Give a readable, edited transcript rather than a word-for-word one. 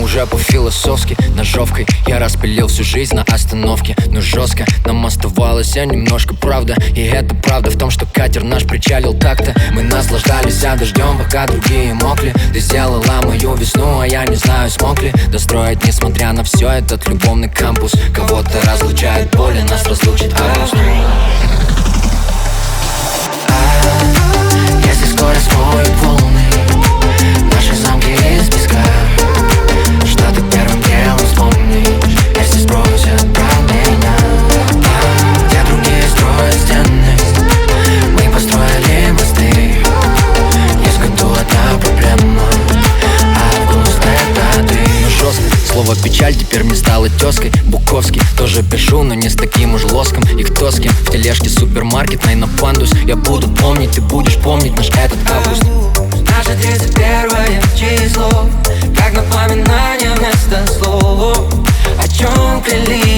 уже по-философски. Ножовкой я распилил всю жизнь на остановке. Но жестко нам оставалось немножко, правда. И это правда в том, что катер наш причалил так-то. Мы наслаждались дождем, пока другие мокли. Ты сделала мою весну, а я не знаю, смог ли достроить, несмотря на все, этот любовный кампус. Кого-то разлучает боль, и нас разлучит август. Если скоро смоют волны наши замки из песка, что ты первым делом вспомнишь, если спросят про меня? Где другие строят стены, мы построили мосты. Есть в году одна проблема: август — это ты. Ну жестко, слово печаль теперь мне стало тезкой. Буковский тоже пишу, но не с таким уж лоском. И кто с кем в тележке супермаркет, на пандус. Я буду помнить, ты будешь помнить наш этот август. Наше 31 число, как напоминание вместо слов, о чем клялись.